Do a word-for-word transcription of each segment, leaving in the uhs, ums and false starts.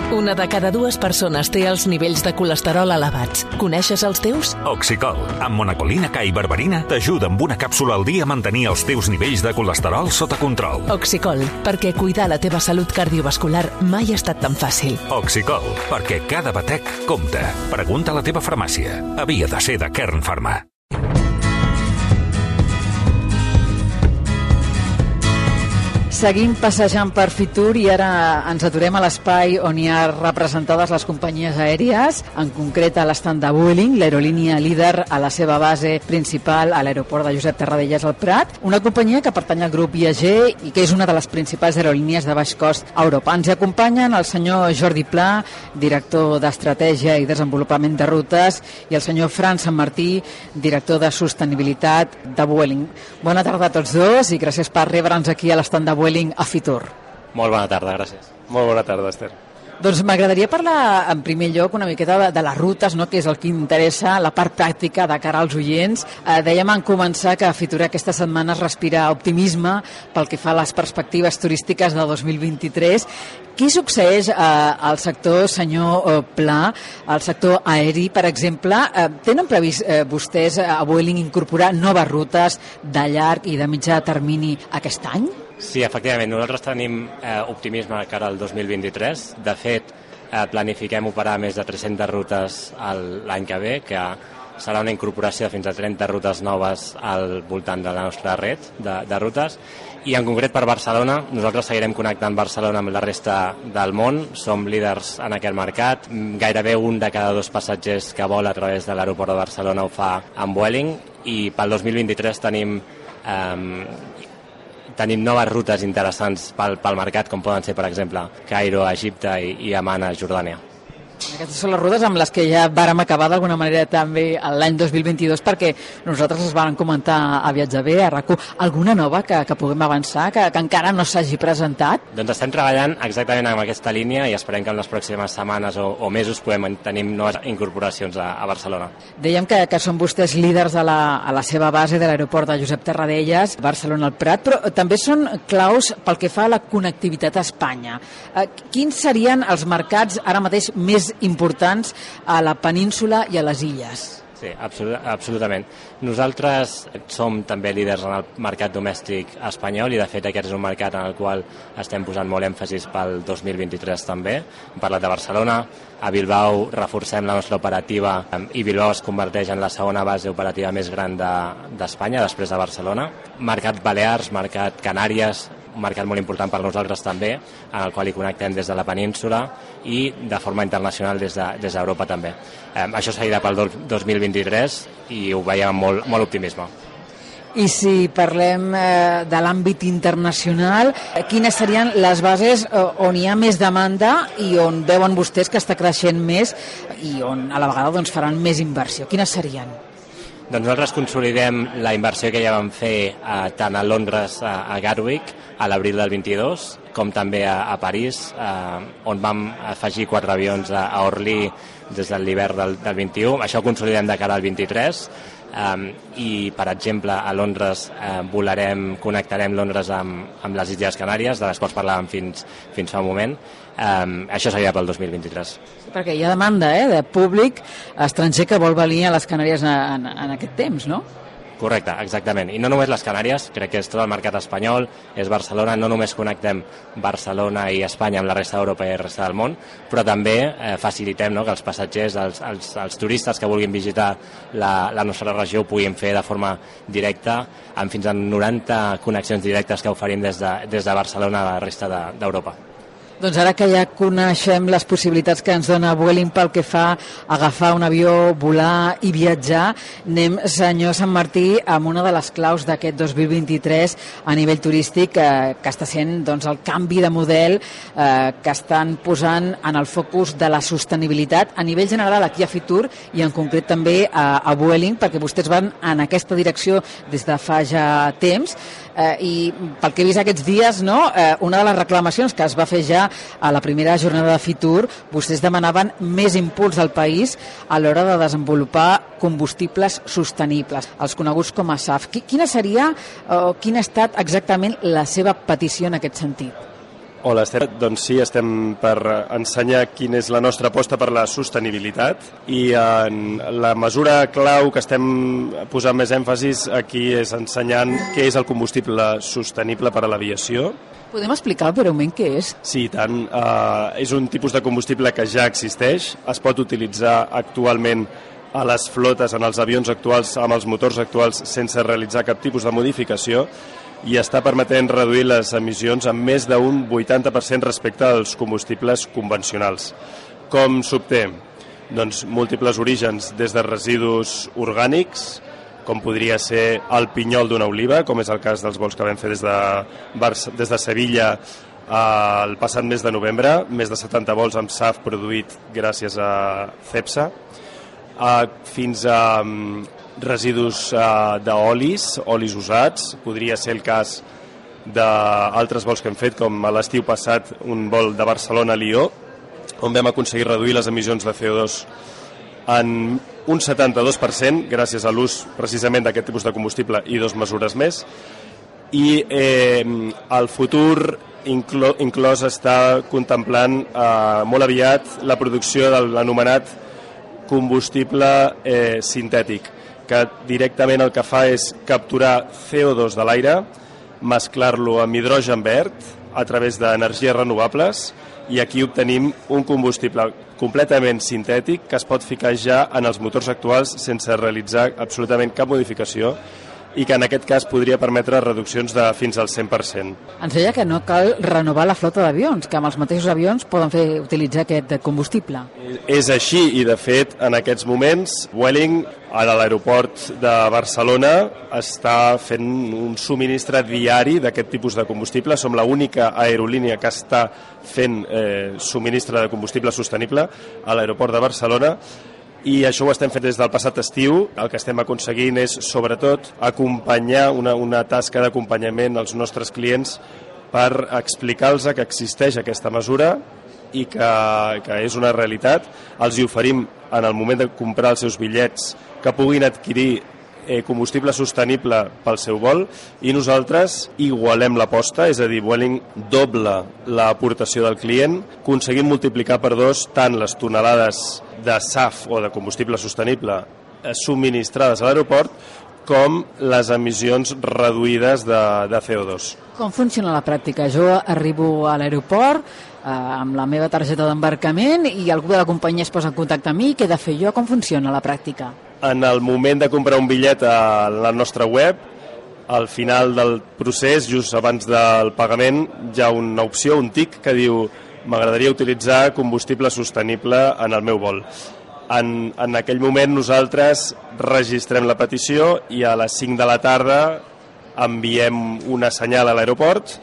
Una de cada dues persones té els nivells de colesterol elevats. Coneixes els teus? Oxicol, amb monacolina K i berberina, t'ajuda amb una càpsula al dia a mantenir els teus nivells de colesterol sota control. Oxicol, perquè cuidar la teva salut cardiovascular mai ha estat tan fàcil. Oxicol, perquè cada batec compta. Pregunta a la teva farmàcia. Havia de ser de Kern Pharma. Seguim passejant per Fitur i ara ens aturem a l'espai on hi ha representades les companyies aèries, en concret a l'estand de Vueling, l'aerolínia líder a la seva base principal a l'aeroport de Josep Tarradellas al Prat, una companyia que pertany al grup I A G i que és una de les principals aerolínies de baix cost a Europa. Ens acompanyen el senyor Jordi Pla, director d'Estratègia i Desenvolupament de Rutes, i el senyor Fran Sant Martí, director de Sostenibilitat de Vueling. Bona tarda a tots dos i gràcies per rebre'ns aquí a l'estand de Vueling a Fitur. Molt bona tarda, gràcies. Molt bona tarda, Esther. Doncs m'agradaria parlar en primer lloc una miqueta de, de les rutes, no?, que és el que interessa, la part pràctica de cara als oients. Eh, dèiem en començar que Fitur aquesta setmana es respira optimisme pel que fa a les perspectives turístiques de dos mil vint-i-tres. Què succeeix eh, al sector, senyor eh, Pla, al sector aeri, per exemple? Eh, tenen previst eh, vostès a Vueling incorporar noves rutes de llarg i de mitjà termini aquest any? Sí, efectivament, nosaltres tenim eh, optimisme de cara al dos mil vint-i-tres. De fet, eh, planifiquem operar més de tres-centes rutes l'any que ve, que serà una incorporació de fins a trenta rutes noves al voltant de la nostra red de, de rutes. I en concret per Barcelona, nosaltres seguirem connectant Barcelona amb la resta del món, som líders en aquest mercat, gairebé un de cada dos passatgers que vola a través de l'aeroport de Barcelona ho fa amb Vueling, i pel dos mil vint-i-tres tenim eh, tenim noves rutes interessants pel, pel mercat, com poden ser, per exemple, Cairo a Egipte i, i Amman a Jordània. Aquestes són les rutes amb les que ja vàrem acabar d'alguna manera també l'any dos mil vint-i-dos, perquè nosaltres les vam comentar a Viatge Bé, a RAC u. Alguna nova que, que puguem avançar, que, que encara no s'hagi presentat? Doncs estem treballant exactament en aquesta línia i esperem que en les pròximes setmanes o, o mesos podem tenir noves incorporacions a, a Barcelona. Dèiem que, que són vostès líders a la, a la seva base de l'aeroport de Josep Tarradellas, Barcelona al Prat, però també són claus pel que fa a la connectivitat a Espanya. Eh, quins serien els mercats ara mateix més importants a la península i a les illes? Sí, absolut, absolutament. Nosaltres som també líders en el mercat domèstic espanyol i de fet aquest és un mercat en el qual estem posant molt èmfasis pel dos mil vint-i-tres també. Hem parlat de Barcelona, a Bilbao reforcem la nostra operativa i Bilbao es converteix en la segona base operativa més gran d'Espanya, de, després de Barcelona. Mercat Balears, mercat Canàries, un mercat molt important per nosaltres també, en el qual hi connectem des de la península i de forma internacional des d'Europa de, des també. Eh, això seguirà pel dos mil vint-i-tres i ho veiem amb molt, molt optimisme. I si parlem eh, de l'àmbit internacional, eh, quines serien les bases eh, on hi ha més demanda i on veuen vostès que està creixent més i on a la vegada doncs, faran més inversió? Quines serien? Doncs nosaltres consolidem la inversió que ja vam fer eh, tant a Londres, a, a Gatwick, a l'abril del vint-i-dos, com també a, a París, eh, on vam afegir quatre avions a, a Orly des de l'hivern del, del vint-i-u. Això ho consolidem de cara al vint-i-tres. Um, i per exemple a Londres uh, volarem, connectarem Londres amb, amb les Illes Canàries, de les quals parlàvem fins, fins fa un moment. Um, això seria pel dos mil vint-i-tres. Perquè hi ha demanda eh, de públic estranger que vol venir a les Canàries en, en aquest temps, no? Correcte, exactament. I no només les Canàries, crec que és tot el mercat espanyol, és Barcelona, no només connectem Barcelona i Espanya amb la resta d'Europa i la resta del món, però també eh, facilitem no, que els passatgers, els, els, els turistes que vulguin visitar la, la nostra regió ho puguin fer de forma directa, amb fins a noranta connexions directes que oferim des de, des de Barcelona a la resta d'Europa. Doncs ara que ja coneixem les possibilitats que ens dona Vueling pel que fa a agafar un avió, volar i viatjar, anem, senyor Sant Martí, amb una de les claus d'aquest dos mil vint-i-tres a nivell turístic, eh, que està sent doncs, el canvi de model eh, que estan posant en el focus de la sostenibilitat a nivell general aquí a Fitur i en concret també a, a Vueling, perquè vostès van en aquesta direcció des de fa ja temps. Eh, i pel que he vist aquests dies, no, eh, una de les reclamacions que es va fer ja a la primera jornada de Fitur, vostès demanaven més impuls al país a l'hora de desenvolupar combustibles sostenibles, els coneguts com a S A F. Quina seria o quina ha estat exactament la seva petició en aquest sentit? Hola, Esther. Doncs sí, estem per ensenyar quina és la nostra aposta per la sostenibilitat i en la mesura clau que estem posant més èmfasis aquí és ensenyant què és el combustible sostenible per a l'aviació. Podem explicar breument què és? Sí, i tant. Uh, és un tipus de combustible que ja existeix, es pot utilitzar actualment a les flotes, en els avions actuals, amb els motors actuals, sense realitzar cap tipus de modificació, i està permetent reduir les emissions en més d'un vuitanta per cent respecte als combustibles convencionals. Com s'obté? Doncs múltiples orígens, des de residus orgànics, com podria ser el pinyol d'una oliva, com és el cas dels vols que vam fer des de, Barça, des de Sevilla eh, el passat mes de novembre, més de setanta vols amb S A F produït gràcies a Cepsa, eh, fins a um, residus uh, d'olis, olis usats. Podria ser el cas d'altres vols que hem fet, com a l'estiu passat un vol de Barcelona a Lió, on vam aconseguir reduir les emissions de C O dos en un setanta-dos per cent gràcies a l'ús precisament d'aquest tipus de combustible i dos mesures més. I eh, el futur inclo, inclòs està contemplant eh, molt aviat la producció de l'anomenat combustible eh, sintètic, que directament el que fa és capturar C O dos de l'aire, mesclar-lo amb hidrogen verd a través d'energies renovables, i aquí obtenim un combustible completament sintètic que es pot ficar ja en els motors actuals sense realitzar absolutament cap modificació, i que en aquest cas podria permetre reduccions de fins al cent per cent. Ens deia que no cal renovar la flota d'avions, que amb els mateixos avions poden fer utilitzar aquest combustible. És així, i de fet en aquests moments Vueling a l'aeroport de Barcelona està fent un subministre diari d'aquest tipus de combustible. Som l'única aerolínia que està fent eh, subministre de combustible sostenible a l'aeroport de Barcelona, i això ho estem fent des del passat estiu. El que estem aconseguint és, sobretot, acompanyar una, una tasca d'acompanyament als nostres clients per explicar-los que existeix aquesta mesura i que, que és una realitat. Els hi oferim, en el moment de comprar els seus bitllets, que puguin adquirir eh, combustible sostenible pel seu vol, i nosaltres igualem l'aposta, és a dir, Vueling dobla l'aportació del client, aconseguim multiplicar per dos tant les tonelades de S A F o de combustible sostenible subministrades a l'aeroport com les emissions reduïdes de, de C O dos. Com funciona la pràctica? Jo arribo a l'aeroport eh, amb la meva targeta d'embarcament i algú de la companyia es posa en contacte amb mi. Què he de fer jo? Com funciona la pràctica? En el moment de comprar un bitllet a la nostra web, al final del procés, just abans del pagament, hi ha una opció, un tic, que diu: m'agradaria utilitzar combustible sostenible en el meu vol. En, en aquell moment nosaltres registrem la petició i a les cinc de la tarda enviem una senyal a l'aeroport,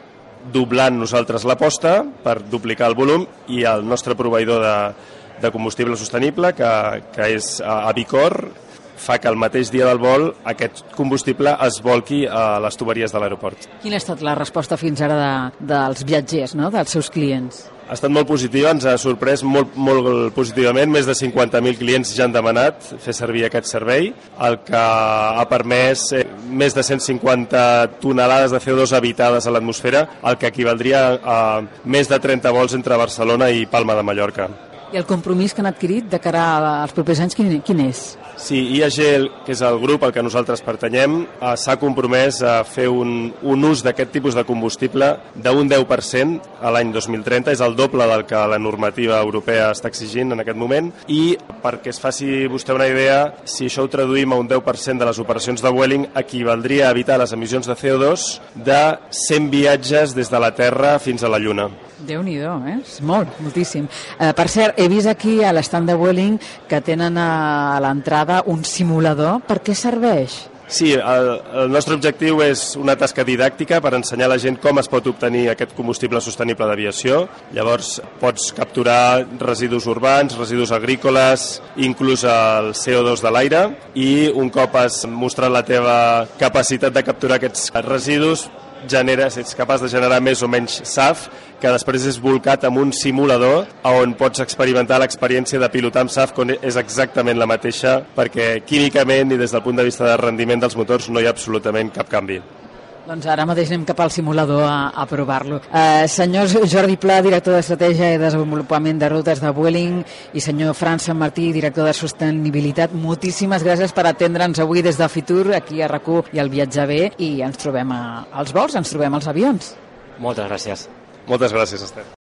doblant nosaltres l'aposta per duplicar el volum, i el nostre proveïdor de, de combustible sostenible, que, que és Avicor, fa que el mateix dia del vol aquest combustible es volqui a les tuberies de l'aeroport. Quina ha estat la resposta fins ara de, dels viatgers, no?, dels seus clients? Ha estat molt positiva, ens ha sorprès molt, molt positivament. Més de cinquanta mil clients ja han demanat fer servir aquest servei, el que ha permès eh, més de cent cinquanta tonelades de C O dos evitades a l'atmosfera, el que equivaldria a més de trenta vols entre Barcelona i Palma de Mallorca. I el compromís que han adquirit de cara als propers anys, quin, quin és? Sí, I A G, que és el grup al que nosaltres pertanyem, s'ha compromès a fer un, un ús d'aquest tipus de combustible d'un deu per cent a l'any dos mil trenta, és el doble del que la normativa europea està exigint en aquest moment, i perquè es faci vostè una idea, si això ho traduïm a un deu per cent de les operacions de Vueling, equivaldria a evitar les emissions de C O dos de cent viatges des de la Terra fins a la Lluna. Déu-n'hi-do, eh? És molt, moltíssim. Eh, per cert, he vist aquí a l'estand de Vueling que tenen a l'entrada un simulador. Per què serveix? Sí, el, el nostre objectiu és una tasca didàctica per ensenyar a la gent com es pot obtenir aquest combustible sostenible d'aviació. Llavors pots capturar residus urbans, residus agrícoles, inclús el C O dos de l'aire, i un cop has mostrat la teva capacitat de capturar aquests residus, generes, ets capaç de generar més o menys S A F, que després és volcat amb un simulador on pots experimentar l'experiència de pilotar amb S A F, que és exactament la mateixa, perquè químicament i des del punt de vista de rendiment dels motors no hi ha absolutament cap canvi. Doncs ara mateix anem cap al simulador a, a provar-lo. Eh, senyor Jordi Pla, director d'Estratègia i Desenvolupament de Rutes de Vueling, i senyor Fran Sant Martí, director de Sostenibilitat, moltíssimes gràcies per atendre'ns avui des de Fitur, aquí a RAC u i al Viatjar Bé, i ens trobem a, als vols, ens trobem als avions. Moltes gràcies. Moltes gràcies, Esther.